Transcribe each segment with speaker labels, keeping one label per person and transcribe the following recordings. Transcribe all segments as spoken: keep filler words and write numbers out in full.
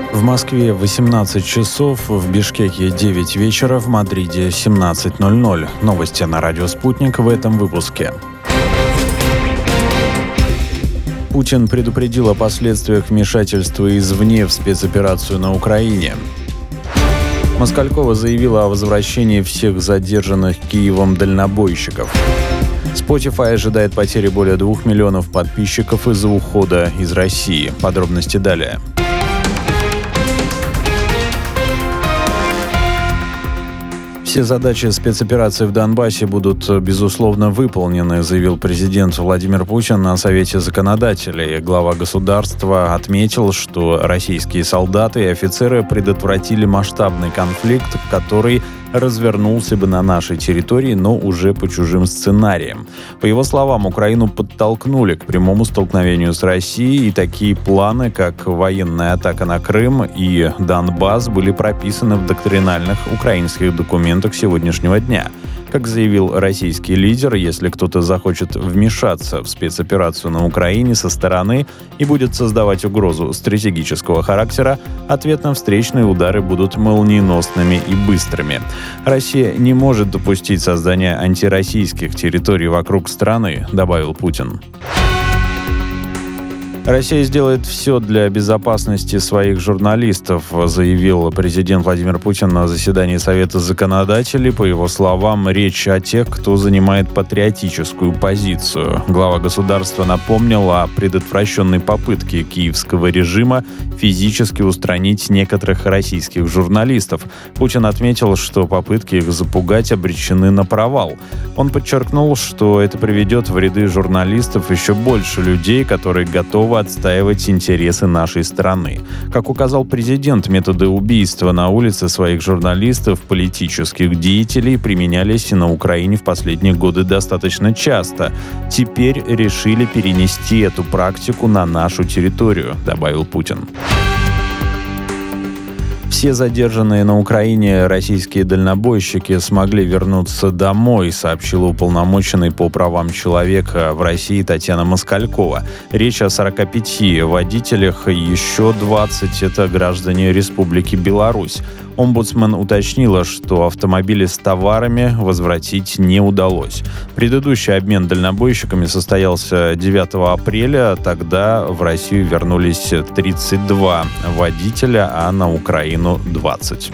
Speaker 1: В Москве восемнадцать часов, в Бишкеке девять вечера, в Мадриде семнадцать ноль ноль. Новости на радио «Спутник» в этом выпуске. Путин предупредил о последствиях вмешательства извне в спецоперацию на Украине. Москалькова заявила о возвращении всех задержанных Киевом дальнобойщиков. Spotify ожидает потери более двух миллионов подписчиков из-за ухода из России. Подробности далее. Все задачи спецоперации в Донбассе будут, безусловно, выполнены, заявил президент Владимир Путин на Совете законодателей. Глава государства отметил, что российские солдаты и офицеры предотвратили масштабный конфликт, который развернулся бы на нашей территории, но уже по чужим сценариям. По его словам, Украину подтолкнули к прямому столкновению с Россией, и такие планы, как военная атака на Крым и Донбасс, были прописаны в доктринальных украинских документах сегодняшнего дня. Как заявил российский лидер, если кто-то захочет вмешаться в спецоперацию на Украине со стороны и будет создавать угрозу стратегического характера, ответно-встречные удары будут молниеносными и быстрыми. Россия не может допустить создания антироссийских территорий вокруг страны, добавил Путин. Россия сделает все для безопасности своих журналистов, заявил президент Владимир Путин на заседании Совета законодателей. По его словам, речь о тех, кто занимает патриотическую позицию. Глава государства напомнил о предотвращенной попытке киевского режима физически устранить некоторых российских журналистов. Путин отметил, что попытки их запугать обречены на провал. Он подчеркнул, что это приведет в ряды журналистов еще больше людей, которые готовы отстаивать интересы нашей страны. Как указал президент, методы убийства на улице своих журналистов, политических деятелей применялись на Украине в последние годы достаточно часто. Теперь решили перенести эту практику на нашу территорию, добавил Путин. Все задержанные на Украине российские дальнобойщики смогли вернуться домой, сообщила уполномоченный по правам человека в России Татьяна Москалькова. Речь о сорока пяти водителях, еще двадцать – это граждане Республики Беларусь. Омбудсмен уточнила, что автомобили с товарами возвратить не удалось. Предыдущий обмен дальнобойщиками состоялся девятого апреля. Тогда в Россию вернулись тридцать два водителя, а на Украину двадцать.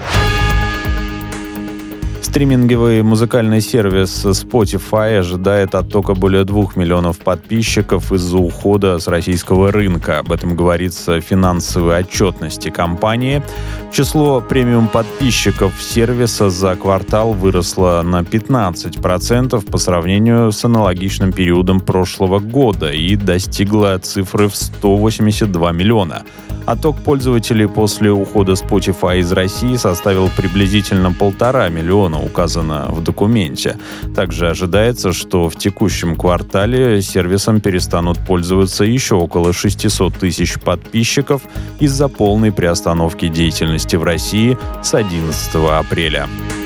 Speaker 1: Стриминговый музыкальный сервис Spotify ожидает оттока более двух миллионов подписчиков из-за ухода с российского рынка. Об этом говорится в финансовой отчетности компании. Число премиум-подписчиков сервиса за квартал выросло на пятнадцать процентов по сравнению с аналогичным периодом прошлого года и достигло цифры в сто восемьдесят два миллиона. Отток пользователей после ухода Spotify из России составил приблизительно полтора миллиона, указано в документе. Также ожидается, что в текущем квартале сервисом перестанут пользоваться еще около шестьсот тысяч подписчиков из-за полной приостановки деятельности в России с одиннадцатого апреля.